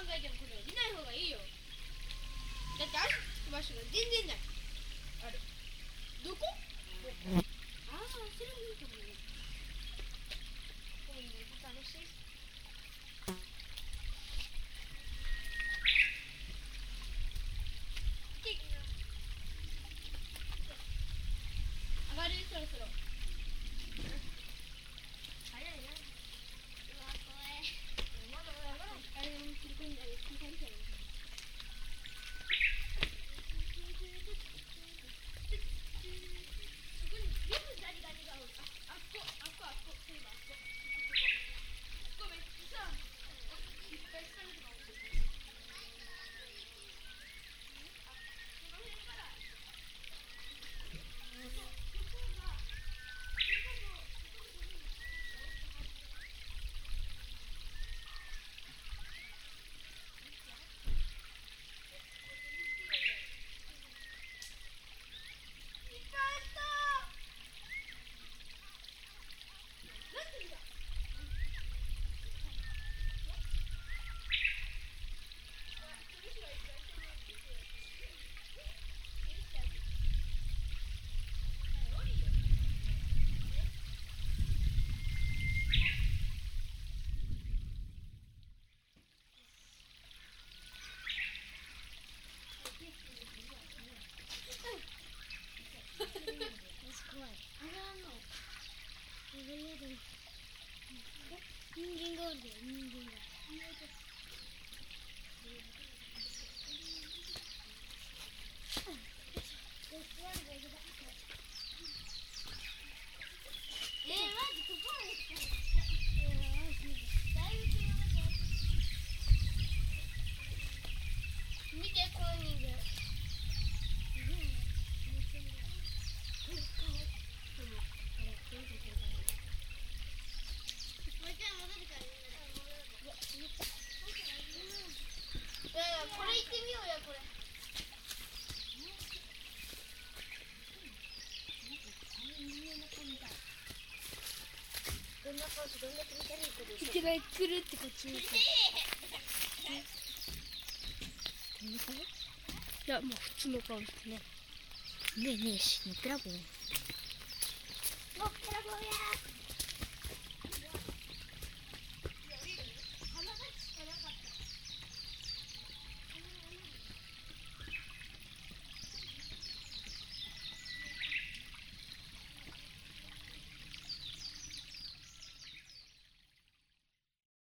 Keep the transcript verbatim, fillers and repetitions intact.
えてもこれ降りない方がいいよ。だって足つく場所が全然ない。ある。どこ？ああ、それもいいかもね。今度楽しい。上がるそろそろ。早いな。うわ、怖い。まだまだ上がらん。あれも切り込んだり、切り込んだり。そこに全部ザリガニがおる。あ、あっこ、あっこ、あっこ、そういえばあっこ。ここめっちゃさ、いっぱい下にとか落ちてる。あ、この辺から。そう、横が、横の、人間がおるで、人間が。えー、マジここまで来たの？だいぶ車が変わって。見て、この人間。これ行ってみようや、これ。どんな顔し、どんだけ見たらいい子でしょ。いけない、来るってこっちに。いや、もう普通の顔ですね。ねえねえし、のっぺらぼう。のっぺらぼうやー。